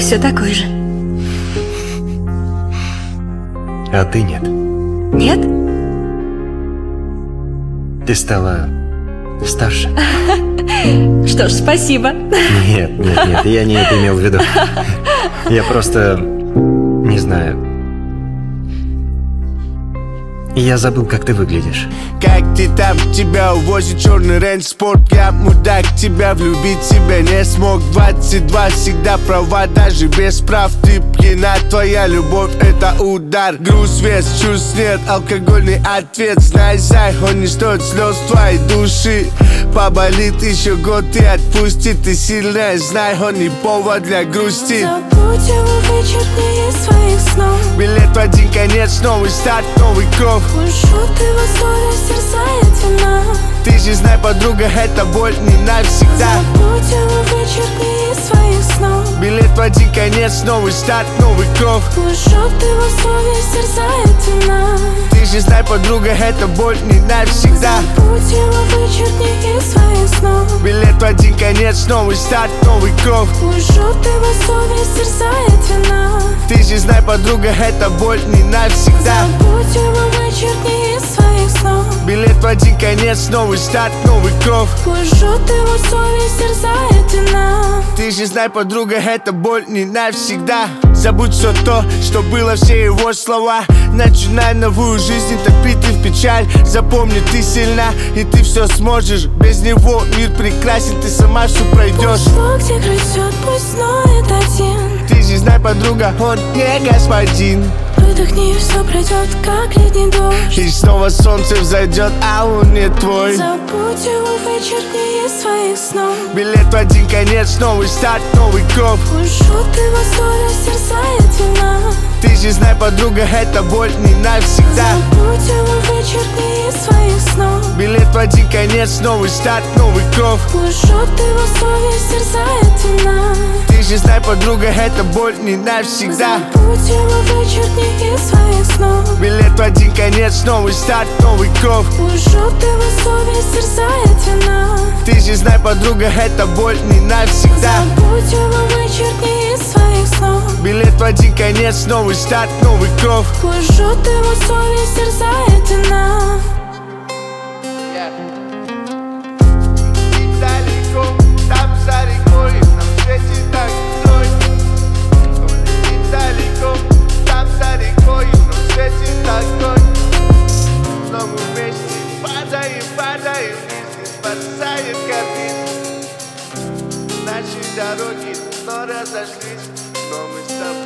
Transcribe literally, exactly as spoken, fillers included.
все такой же. А ты нет. Нет? Ты стала старше. Что ж, спасибо. Нет, нет, нет, я не это имел в виду. Я просто... не знаю. Я забыл, как ты выглядишь. Как ты там, тебя увозит черный рейндж спорт. Я мудак, тебя влюбить себя не смог. Двадцать два всегда права, даже без прав. Ты пьяна, твоя любовь это удар. Груз, вес, чувств нет, алкогольный ответ. Знай, зай, он не стоит слез твоей души. Поболит еще год и отпустит. Ты сильная, знай, он не повод для грусти. Забудь его, вычеркни из своих снов. Билет в один конец, новый старт, новый кровь. Ушу ты во совесть, терзает вина. Ты же знай, подруга, это боль не навсегда. Забудь его, вычеркни из своих снов. Билет в один конец, новый старт, новый кровь. Ушу ты во совесть, терзает вина. Ты же знай, подруга, это боль не навсегда. Забудь его, вычеркни из своих снов. Билет в один конец, новый старт, новый кровь. Ушу ты во совесть, терзает вина. Ты же знай, подруга, это боль не навсегда. Забудь его, вычеркни из своих снов. Билет в один конец, новый старт, новый кровь. Ушу ты во совесть, терзает вина. Ты же знай, подруга, это боль не навсегда. Забудь все то, что было, все его слова. Начинай новую жизнь, топить ты в печаль. Запомни, ты сильна, и ты все сможешь. Без него мир прекрасен, ты сама все пройдешь. Ушло, где грызет, пусть ноет один. Ты же знай, подруга, он не господин. Выдохни, все пройдет, как летний дождь. И снова солнце взойдет, а он не твой. Забудь его, вычеркни из своих снов. Билет в один конец, новый старт, новый кровь. Ушу ты во совесть, терзает вина. Ты же знай, подруга, это боль не навсегда. Забудь его, вычеркни из своих снов. Билет в один конец, новый старт, новый кровь. Ушу ты во совесть, терзает вина. Ты же знай, подруга, это боль не навсегда. Забудь его, вычеркни из своих снов. Билет в один конец, новый старт, новый кровь. Ушу ты во совесть, терзает вина. Ты же знай, подруга, это боль не навсегда. Забудь его, вычеркни из своих снов. Билет в один конец, новый старт, новый кровь. Ушу ты во совесть, терзает вина. Далеко, там за рекой, нам светит огонь. Далеко, там за рекой, нам светит огонь. Но мы вместе падаем, падаем, жизнь спасает кабину. Наши дороги, но разошлись, но мы с тобой.